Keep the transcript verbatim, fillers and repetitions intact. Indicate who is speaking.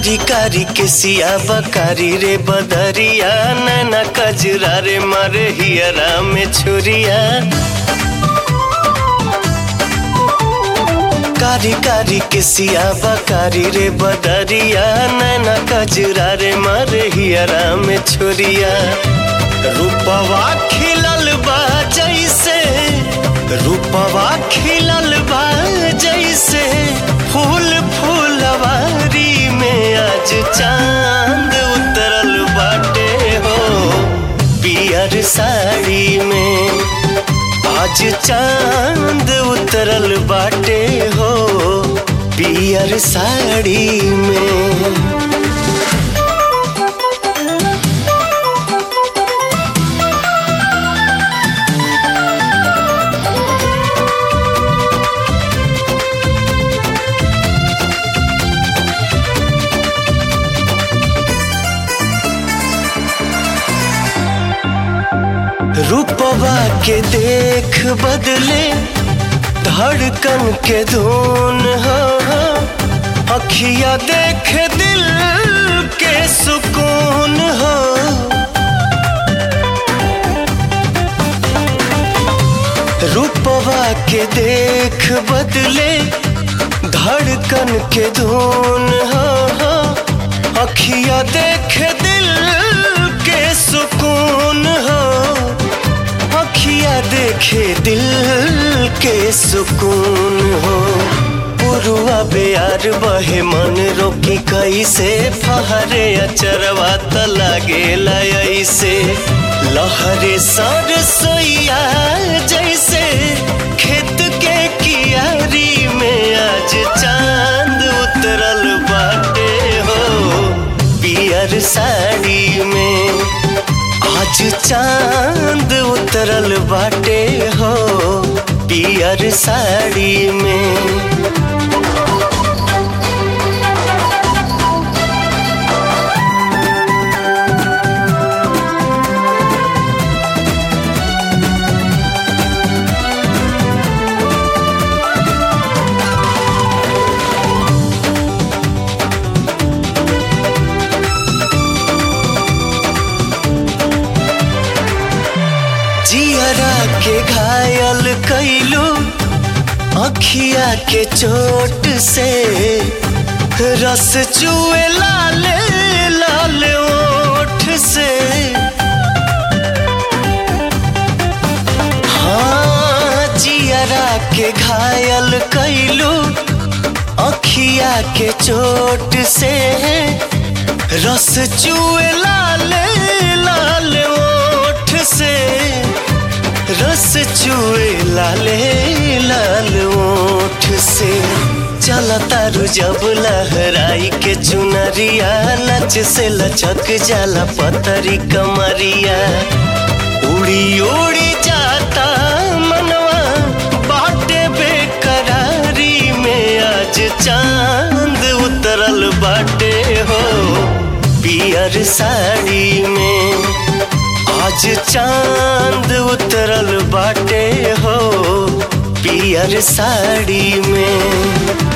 Speaker 1: कारी कारी के सिया बकारी रे बदरिया नैना कजरा रे मारे हियरा में छुरिया। कारी कारी के सिया बकारी रे बदरिया नैना कजरा रे मारे हियरा में छुरिया। रूपवा खिलल बा जैसे रूपवा खिलल बा जैसे फूल फूलवारी में आज चांद उतरल बाटे हो पियर साड़ी में। आज चांद उतरल बाटे हो पियर साड़ी में। रूपवा के देख बदले धड़कन के धुन हो, अखिया देख दिल के सुकून हो। रूपवा के देख बदले धड़कन के धुन हो, अखिया देख दिल के सुकून हो। अखिया देखे दिल के सुकून हो। पुरुआ बेयार बहे मन रोकी कैसे फहरे अचरवा त लागेला ऐसे। लहरे सरसोईया जैसे खेत के कियारी में आज चांद उतरल बाटे हो पियर साड़ी में। आज चांद उतरल बाटे हो पियर साड़ी में। जियरा के घायल कैलू अखिया के चोट से, रस चुए लाल लाल ओठ से। हाँ जियरा के घायल कैलू अखिया के चोट से, रस चुए लाल लाल ओठ से। रस चुए लाले लाल ओठ से। चला तारू जब लहराई के चुनरिया नच से लचक जाला पतरी कमरिया। उड़ी उड़ी जाता मनवा बाटे बेकरारी में आज चांद उतरल बाटे हो पियर साड़ी में। आज चांद उतरल बाटे हो पियर साड़ी में।